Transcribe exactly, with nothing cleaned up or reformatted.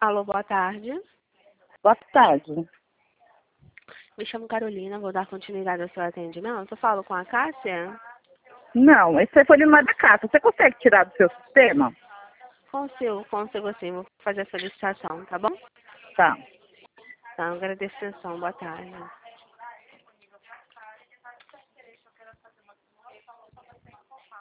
Alô, boa tarde. Boa tarde. Me chamo Carolina, vou dar continuidade ao seu atendimento. Eu falo com a Cássia? Não, esse telefone não é da casa. Você consegue tirar do seu sistema? Consigo, consigo sim. Vou fazer a solicitação, tá bom? Tá. Então, agradeço a atenção. Boa tarde.